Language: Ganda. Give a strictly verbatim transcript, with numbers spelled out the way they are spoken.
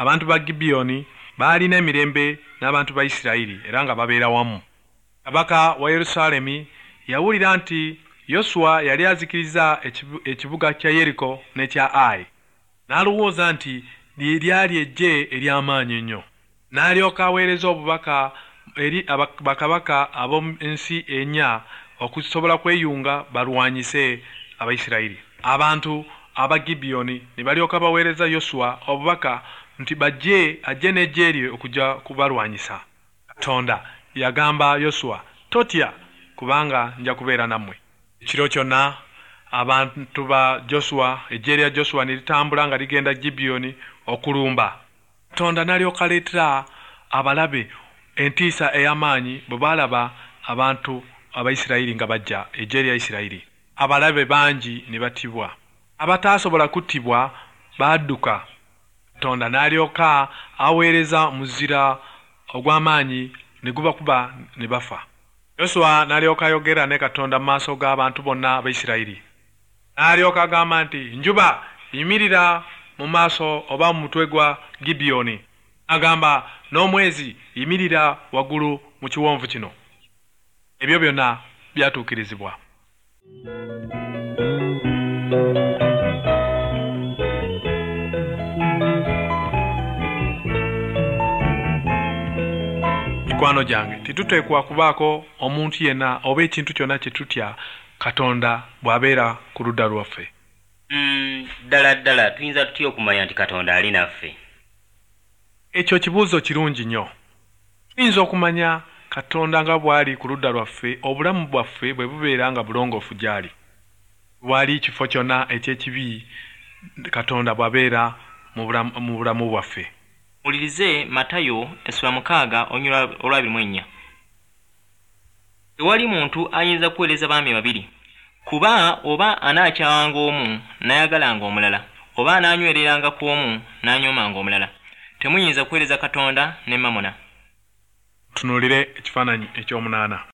abantu ba Gibeoni baalina emirembe n'abantu ba Isirayiri era nga babeera wamu. Kabaka wa Yerusalemu yawulira nti Yoswa yali azikiriza ekibuga kya Yeriko n'ekya Ai. N'alowooza nti lyali eggye ery'amaanyi ennyo. N'alyoka aweereza obubaka eri bakabaka ab'ensi ennya okusobola kweyunga balwanyise Abayisirayiri. Abantu aba Gibeoni ne balyoka baweereza Yoswa obubaka nti bajje ajje n'eggye lye okujja kubalwanyisa. Katonda yagamba Yoswa, totya kubanga nja kubeera nammwe. Ekiro kyonna abantu ba Joshua eggye lya Joshua ne litambula nga ligenda Gibeoni okulumba. Katonda n'alyoka aleetera abalabe entiisa ey'amaanyi bwe baalaba abantu Abayisirayiri nga bajja eggye lya Isirayiri. Abalabe bangi ne battibwa. Abataasobola kuttibwa baadduka. Katonda n'alyoka aweereza muzira ogw'amaanyi ne gubakuba ne bafa. Yoswa n'alyoka ayogera ne Katonda mu maaso g'abantu bonna Abayisirayiri. N'alyoka agamba nti, njuba yimirira mu maaso oba mu mutwe gwa Gibeoni. Agamba n'omwezi yimirira waggulu mu kiwonvu kino. Ebyo byonna byatuukirizibwa. Mikwano gyange, tetuteekwa kubaako omuntu yenna oba ekintu kyonna kye tutya Katonda bw'abeera ku ludda lwaffe. Mm, ddala ddala tuyinza tutya okumanya nti Katonda ali naffe? Ekyo kibuuzo kirungi nnyo. Tuyinza okumanya Katonda nga bw'ali ku ludda lwaffe obulamu bwaffe bwe bubeera nga bulongoofu gy'ali. Wali kifo kyonna eky'ekibi Katonda bw'abeera mu bulamu bwaffe. Mulirize Matayo essula mukaaga onyula olwabiri mu ennya. Tewali muntu ayinza kuweereza baami babiri, kuba oba anaakyawanga omu n'ayagalanga omulala, oba anaanywereranga ku omu n'anyoomanga omulala. Temuyinza kuweereza Katonda ne Mamona. Tunuulire ekifaananyi eky'omunaana.